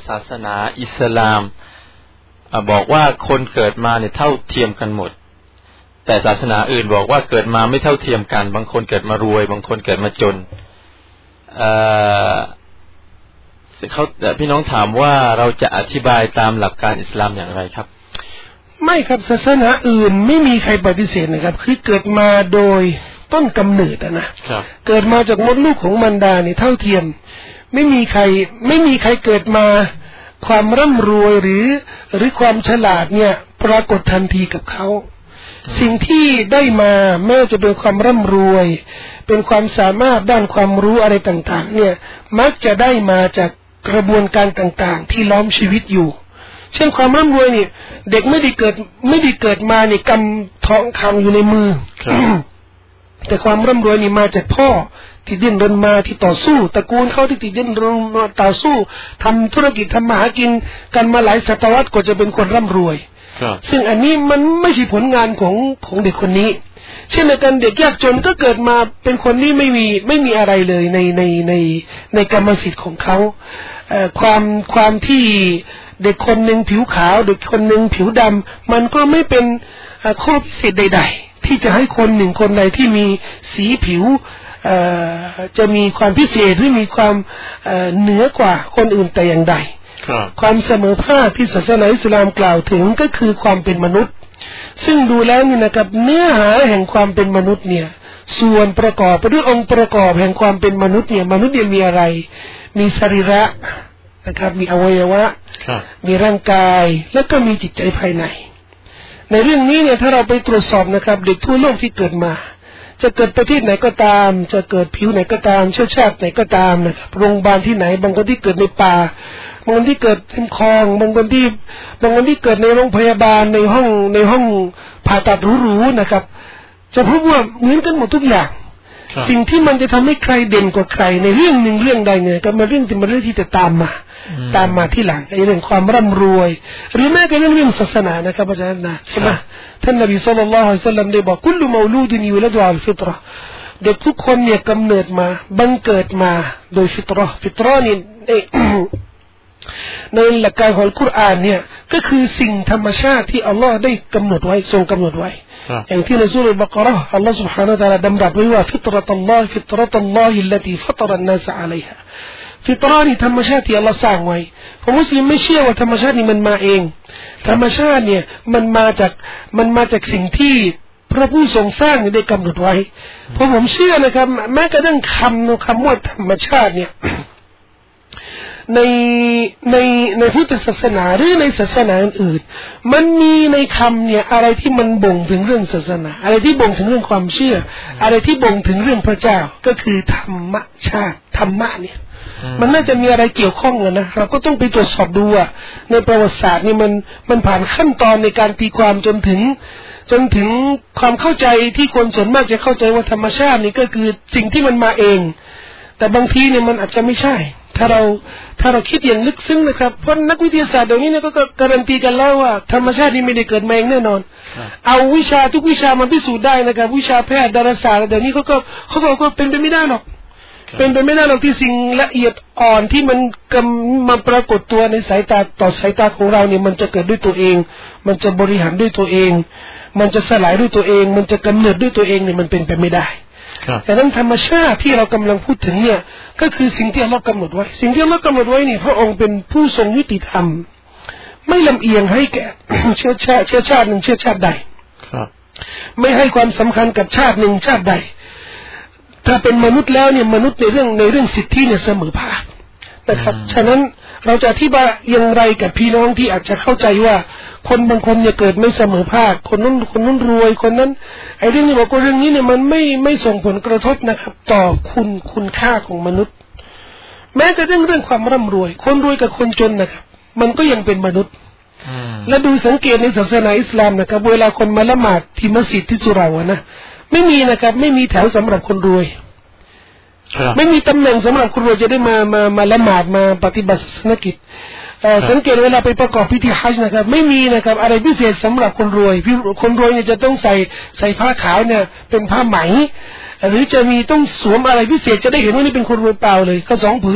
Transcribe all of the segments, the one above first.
ศาสนาอิสลามบอกว่าคนเกิดมาเนี่ยเท่าเทียมกันหมดแต่ศาสนาอื่นบอกว่าเกิดมาไม่เท่าเทียมกันบางคนเกิดมารวยบางคนเกิดมาจนพี่น้องถามว่าเราจะอธิบายตามหลักการอิสลามอย่างไรครับไม่ครับศาสนาอื่นไม่มีใครปฏิเสธนะครับคือเกิดมาโดยต้นกำเนิดนะเกิดมาจากมดลูกของมารดาเนี่ยเท่าเทียมไม่มีใครเกิดมาความร่ำรวยหรือความฉลาดเนี่ยปรากฏทันทีกับเขาสิ่งที่ได้มาแม้จะเป็นความร่ำรวยเป็นความสามารถด้านความรู้อะไรต่างๆเนี่ยมักจะได้มาจากกระบวนการต่างๆที่ล้อมชีวิตอยู่เช่นความร่ำรวยเนี่ยเด็กไม่ได้เกิดมาเนี่ยกำทองคำอยู่ในมือ แต่ความร่ำรวยนี่มาจากพ่อที่ดิ้นรนมาที่ต่อสู้ตระกูลเขาที่ดิ้นรนมาต่อสู้ทำธุรกิจทำมาหากินกันมาหลายศตวรรษกว่าจะเป็นคนร่ำรวยซึ่งอันนี้มันไม่ใช่ผลงานของเด็กคนนี้เช่นเดียวกันเด็กยากจนก็เกิดมาเป็นคนที่ไม่มีอะไรเลยในกรรมสิทธิ์ของเขาความที่เด็กคนหนึ่งผิวขาวเด็กคนหนึ่งผิวดำมันก็ไม่เป็นข้อพิเศษใดๆที่จะให้คนหนึ่งคนใดที่มีสีผิวจะมีความพิเศษหรือมีความเหนือกว่าคนอื่นแต่อย่างใดความเสมอภาคที่ศาสนาอิสลามกล่าวถึงก็คือความเป็นมนุษย์ซึ่งดูแล้วนี่นะครับเนื้อหาแห่งความเป็นมนุษย์เนี่ยส่วนประกอบหรือองค์ประกอบแห่งความเป็นมนุษย์เนี่ยมนุษย์เนี่ยมีอะไรมีสรีระนะครับมีอวัยวะมีร่างกายแล้วก็มีจิตใจภายในในเรื่องนี้เนี่ยถ้าเราไปตรวจสอบนะครับเด็กทั่วโลกที่เกิดมาจะเกิดประเทศไหนก็ตามจะเกิดผิวไหนก็ตามเชื้อชาติไหนก็ตามนะครับโรงพยาบาลที่ไหนบางคนที่เกิดในป่าบางคนที่เกิดในคลองบางคนที่เกิดในโรงพยาบาลในห้องผ่าตัดหรูๆนะครับจะพบว่าเหมือนกันหมดทุกอย่างสิ่งที่มันจะทำให้ใครเด่นกว่าใครในเรื่องหนึ่งเรื่องใดเนี่ยก็มาเรื่องที่จะตามมาที่หลังไอ้เรื่องความร่ำรวยหรือแม้กระทั่งเรื่องศาสนานะครับอาจารย์นะใช่ไหมท่านนบีศ็อลลัลลอฮุอะลัยฮิวะซัลลัมได้บอกคุลมอลูดินยูละดูอัลฟิตเราะห์เด็กทุกคนเนี่ยกำเนิดมาบังเกิดมาโดยฟิตเราะห์นี่ในหลักการของอัลกุรอานเนี่ยก็คือสิ่งธรรมชาติที่อัลลอฮ์ได้กำหนดไว้ทรงกำหนดไว้อย่างที่ในซูเราะห์บักเราะห์อัลลอฮ์ سبحانه และ تعالى ดำรัสไว้ว่าฟิตเราะตัลลอฮิลลตีฟัตรอันนาสอะลัยฮาฟิตเราะห์นี่ธรรมชาติที่อัลลอฮ์สร้างไว้ผมมุสลิมไม่เชื่อว่าธรรมชาตินี่มันมาเองธรรมชาติเนี่ยมันมาจากสิ่งที่พระผู้ทรงสร้างได้กำหนดไว้เพราะผมเชื่อนะครับแม้กระทั่งคำว่าธรรมชาติเนี่ยในพุทธศาสนาหรือในศาสนาอื่นมันมีในคำเนี่ยอะไรที่มันบ่งถึงเรื่องศาสนาอะไรที่บ่งถึงเรื่องความเชื่ออะไรที่บ่งถึงเรื่องพระเจ้าก็คือธรรมชาติธรรมะเนี่ยมันน่าจะมีอะไรเกี่ยวข้องกันนะเราก็ต้องไปตรวจสอบดูว่าในประวัติศาสตร์นี่มันผ่านขั้นตอนในการตีความจนถึงความเข้าใจที่คนส่วนมากจะเข้าใจว่าธรรมชาตินี่ก็คือสิ่งที่มันมาเองแต่บางทีเนี่ยมันอาจจะไม่ใช่ถ้าเราคิดอย่างลึกซึ้งนะครับเพราะนักวิทยาศาสตร์เดี๋ยวนี้เนี่ยก็การันตีกันแล้วว่าธรรมชาตินี่ไม่ได้เกิดมาเองแน่นอนเอาวิชาทุกวิชามาพิสูจน์ได้นะครับวิชาแพทย์ดาราศาสตร์เดี๋ยวนี้เขาก็เป็นไปไม่ได้หรอกเป็นไปไม่ได้หรอกที่สิ่งละเอียดอ่อนที่มันมาปรากฏตัวในสายตาของเราเนี่ยมันจะเกิดด้วยตัวเองมันจะบริหารด้วยตัวเองมันจะสลายด้วยตัวเองมันจะกำเนิดด้วยตัวเองเนี่ยมันเป็นไปไม่ได้แต่นั้นธรรมชาติที่เรากำลังพูดถึงเนี่ยก็คือสิ่งที่อัลเลาะห์กำหนดไว้สิ่งที่อัลเลาะห์กำหนดไว้นี่พระองค์เป็นผู้ทรงยุติธรรมไม่ลำเอียงให้แก่ เชื้อชาติหนึ่งเชื้อชาติใดไม่ให้ความสำคัญกับชาติหนึ่งชาติใดถ้าเป็นมนุษย์แล้วเนี่ยมนุษย์ในเรื่องสิทธิเนี่ยเสมอภาคนะครับฉะนั้นเราจะอธิบายอย่างไรกับพี่น้องที่อาจจะเข้าใจว่าคนบางคนเนี่ยเกิดไม่เสมอภาคคนนู้นรวยคนนั้นไอ้เรื่องนี้บอกว่าเรื่องนี้เนี่ยมันไม่ส่งผลกระทบนะครับต่อคุณค่าของมนุษย์แม้กระทั่งเรื่องความร่ำรวยคนรวยกับคนจนนะครับมันก็ยังเป็นมนุษย์และดูสังเกตในศาสนาอิสลามนะครับเวลาคนมาละหมาดที่มัสยิดที่สุเหร่านะไม่มีนะครับไม่มีแถวสำหรับคนรวยไม่มีตำแหน่งสำหรับคนรวยจะได้มาละหมาดมาปฏิบัติศาสนกิจสังเกตเวลาไปประกอบพิธีฮัจญ์นะครับไม่มีนะครับอะไรพิเศษสำหรับคนรวยคนรวยเนี่ยจะต้องใส่ผ้าขาวเนี่ยเป็นผ้าไหมหรือจะมีต้องสวมอะไรพิเศษจะได้เห็นว่านี่เป็นคนรวยเปล่าเลยก็2 ผืนนั่นแหละ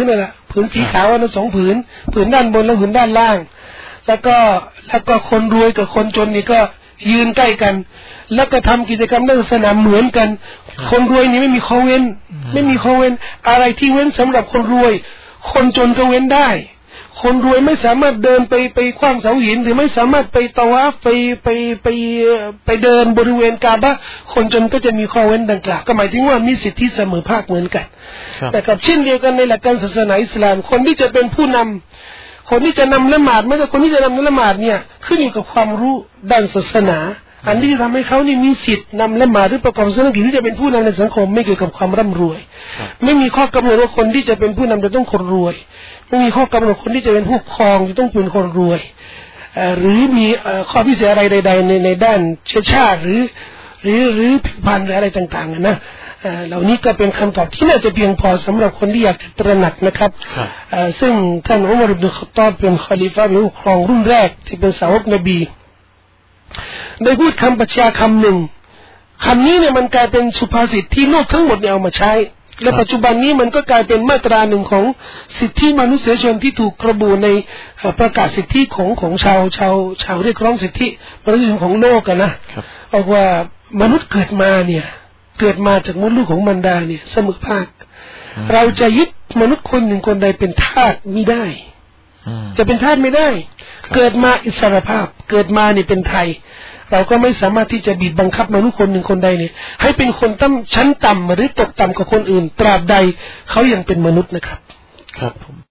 ผืนสีขาวนะ2ผืนด้านบนและผืนด้านล่างแล้วก็คนรวยกับคนจนนี่ก็ยืนใกล้กันแล้วก็ทำกิจกรรมในศาสนาเหมือนกันคนรวยนี่ไม่มีข้อเว้นอะไรที่เว้นสำหรับคนรวยคนจนก็เว้นได้คนรวยไม่สามารถเดินไปขว้างเสาหินหรือไม่สามารถไปตะวาฟไปเดินบริเวณกาบะห์คนจนก็จะมีข้อเว้นดังกล่าวก็หมายถึงว่ามีสิทธิเสมอภาคเหมือนกันแต่กับเช่นเดียวกันในหลักการศาสนาอิสลามคนที่จะเป็นผู้นำคนที่จะนำละหมาดไม่ใช่คนที่จะนำละหมาดเนี่ยขึ้นอยู่กับความรู้ด้านศาสนาอันที่จะทำให้เขานี่มีสิทธิ์นำละหมาดหรือประกอบศาสนกิจที่จะเป็นผู้นำในสังคมไม่เกี่ยวกับความร่ำรวยไม่มีข้อกำหนดว่าคนที่จะเป็นผู้นำจะต้องคนรวยไม่มีข้อกำหนดคนที่จะเป็นผู้ครองจะต้องเป็นคนรวยหรือมีข้อพิเศษอะไรใดๆในด้านเชื้อชาติหรือผิวพรรณหรืออะไรต่างๆนะเหล่านี้ก็เป็นคำตอบที่น่าจะเพียงพอสำหรับคนที่อยากจะตระหนักนะครับซึ่งท่านอุมัร อิบนุ ค็อฏฏอบเป็นคอลิฟะห์หรือผู้ครองรุ่นแรกที่เป็นสาวกนบีได้พูดคำปรัชญาคำหนึ่งคำนี้เนี่ยมันกลายเป็นสุภาษิตที่โลกทั้งหมดเนี่ยเอามาใช้และปัจจุบันนี้มันก็กลายเป็นมาตราหนึ่งของสิทธิมนุษยชนที่ถูกระบุในประกาศสิทธิของชาวเรียกร้องสิทธิมนุษยชนของโลกกันนะบอกว่ามนุษย์เกิดมาจากมดลูกของมารดาเนี่ยเสมอภาคเราจะยึดมนุษย์คนหนึ่งคนใดเป็นทาสไม่ได้จะเป็นทาสไม่ได้เกิดมาอิสรภาพเกิดมานี่เป็นไทยเราก็ไม่สามารถที่จะบีบบังคับมนุษย์คนหนึ่งคนใดเนี่ยให้เป็นคนชั้นต่ำหรือตกต่ำกว่าคนอื่นตราบใดเขายังเป็นมนุษย์นะครับครับผม